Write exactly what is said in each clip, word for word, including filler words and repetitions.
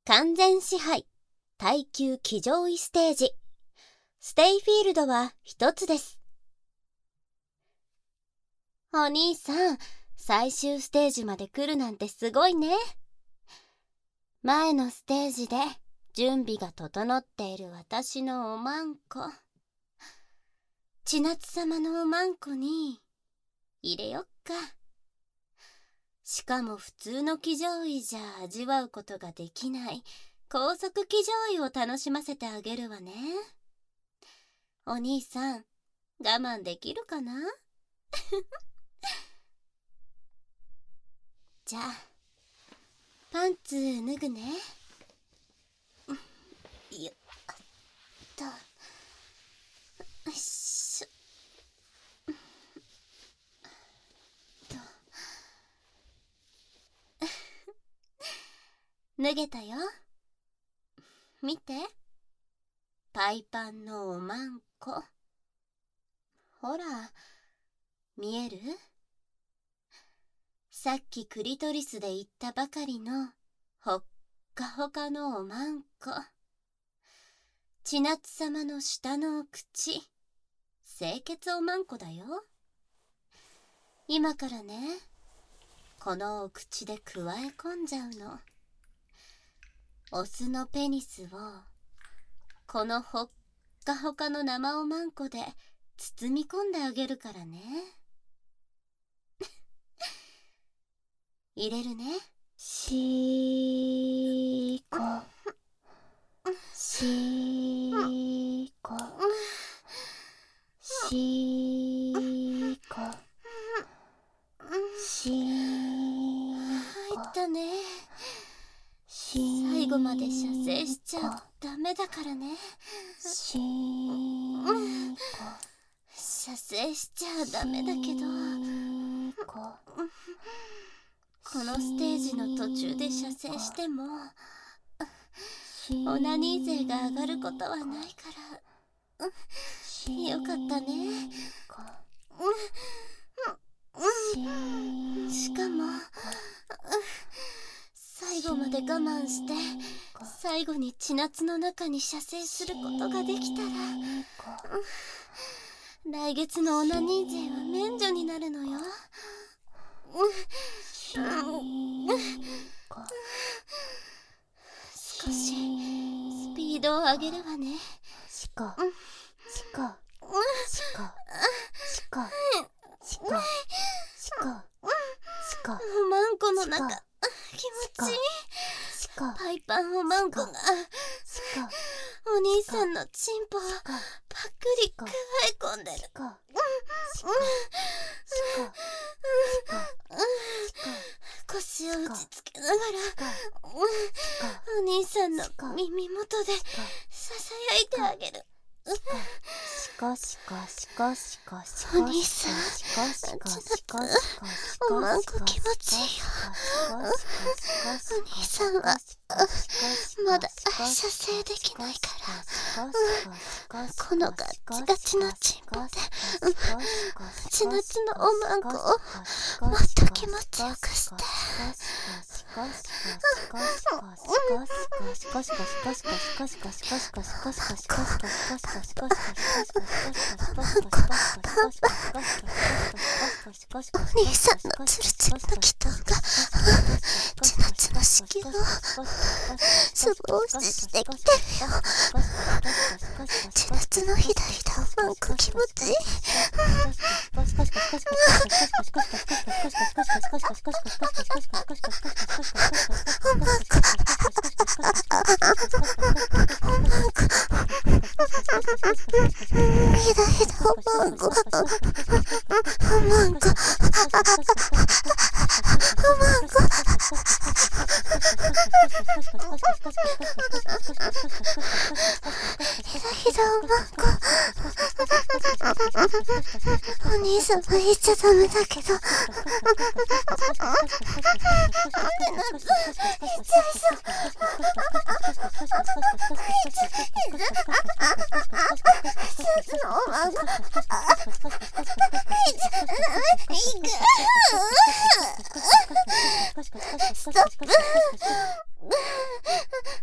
完全支配耐久騎乗位ステージステイフィールドは一つです。お兄さん、最終ステージまで来るなんてすごいね。前のステージで準備が整っている私のおまんこ、千夏様のおまんこに入れよっか。しかも普通の騎乗位じゃ味わうことができない高速騎乗位を楽しませてあげるわね。お兄さん、我慢できるかな？じゃあパンツ脱ぐね。よっと、よいしょと。脱げたよ。見て、パイパンのおまんこ。ほら、見える？さっきクリトリスで言ったばかりのほっかほかのおまんこ。千夏様の下のお口、清潔おまんこだよ。今からね、このお口でくわえ込んじゃうの。オスのペニスをこのほっかほかの生おまんこで包み込んであげるからね。入れるね。しーこしーこしーこしーこ。入ったね。最後まで射精しちゃダメだからね。しーこ射精しちゃダメだけど、このステージの途中で射精してもオナニー勢が上がることはないから、よかったね。しかも最後まで我慢して最後に千夏の中に射精することができたら、来月のオナニー税は免除になるのよ。少しスピードを上げるわね。 シコシコシコシコシコシコシコ。 おまんこの中気持ちいい。パイパンおまんこがお兄さんのチンポをパックリくわえ込んでる。腰を打ちつけながらお兄さんの耳元でささやいてあげる。 シコシコシコシコシコ。 お兄さん、おまんこ気持ちいいよ。お兄さんはまだ射精できないから、このガッチガチのチンポで千夏のおまんこをもっと気持ちよくして。お兄さんのツルツルの気筒が千夏の子宮をすぼ押ししてきてるよ。千夏のひだひだおまんこ気持ちいい。おまんこひだひだおまんこおまんこおまんこひだひだおまんこ。お兄さんは言っちゃダメだけど、ストップ。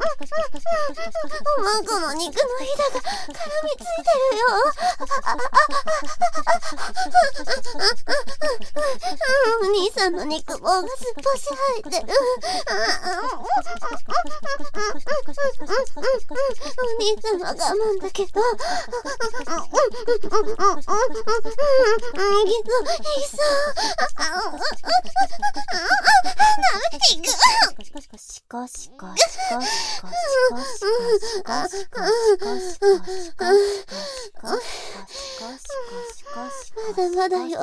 おまんこの肉のひだが絡みついてるよ。お兄さんの肉棒が酸っぱし入ってる。お兄さんは我慢だけど、いいぞいいぞ。シコシコシコシコシコシコシコシコシコシコシコまだまだよ。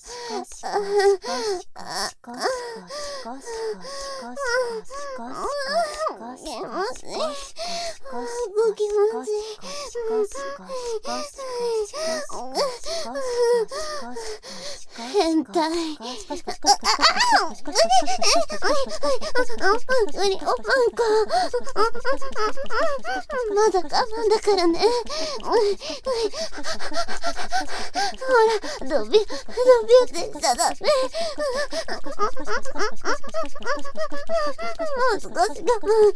変態。無理おまんこ。まだ我慢だからね。ほら、ドビュドビュってしちゃダメ。もう少し我慢。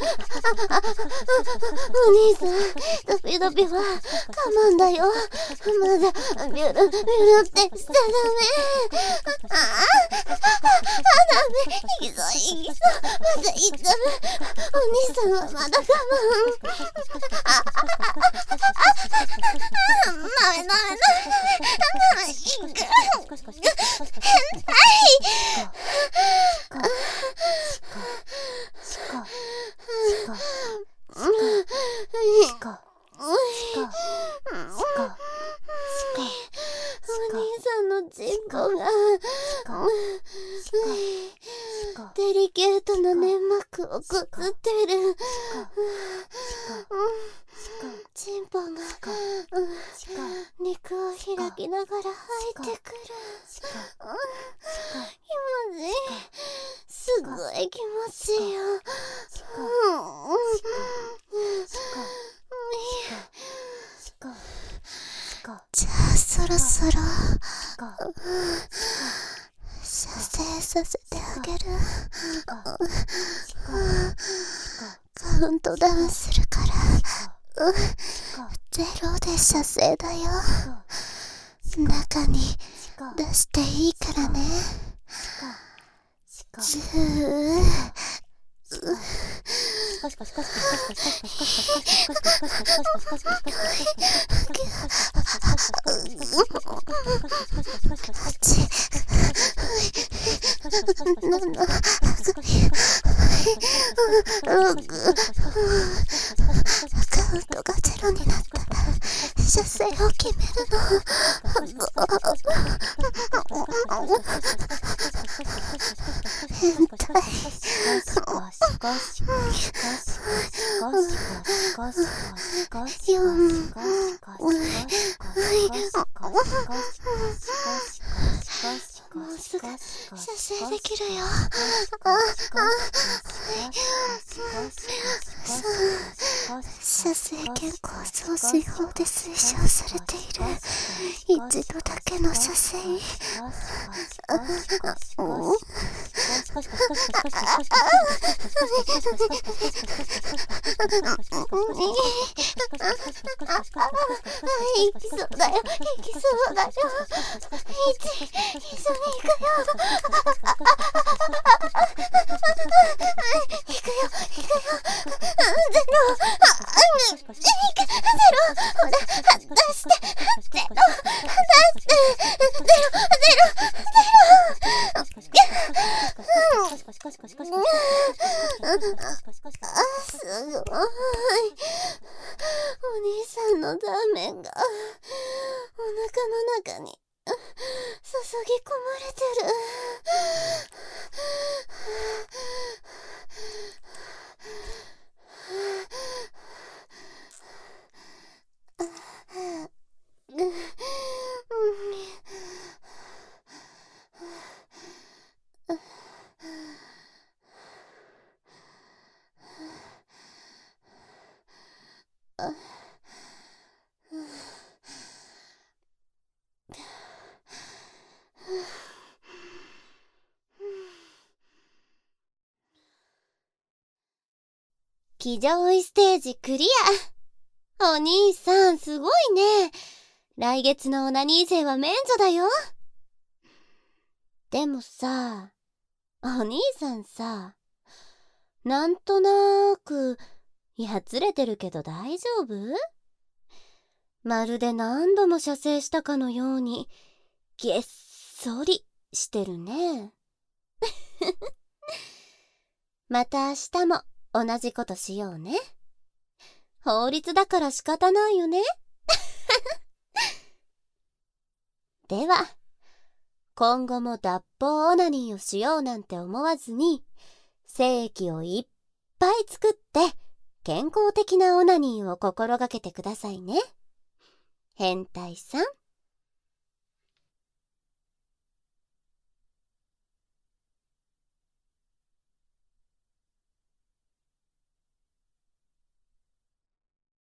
お兄さん、ドビュドビュは我慢だよ。まだビュルビュルってしちゃダメ。ああ、ダメ。いきそういきそう。まだいっちゃう。お兄さんはまだ我慢。ああ、ダメダメダメ。いく。変態。お兄さんのチンコがデリケートな粘膜をこすってる。チンポが肉を開きながら入ってくる。気持ちいい。すごい気持ちいいよ。じゃあそろそろ射精させてあげる。カウントダウンするからゼロで射精だよ。中に出していいからね。じゅうろくカウントがゼロになったら射精を決めるの。変態。よんもうすぐ射精できるよ。射精健康増進法で推奨されている一度だけの射精。 行きそうだよ、行きそうだよ。いち、一緒に行くよ。行くよ、行くよ。ゼロ、行く、ゼロ、ほら、出して、ゼロ、出して、ゼロ、ゼロ、すごい。お兄さんのラーメンがお腹の中に注ぎ込まれてる。 騎乗位ステージクリア。お兄さんすごいね。来月のオナニー税は免除だよ。でもさ、お兄さんさ、なんとなーくやつれてるけど大丈夫？まるで何度も射精したかのようにげっそりしてるね。また明日も同じことしようね。法律だから仕方ないよね。では、今後も脱法オナニーをしようなんて思わずに、精液をいっぱい作って健康的なオナニーを心がけてくださいね。変態さん。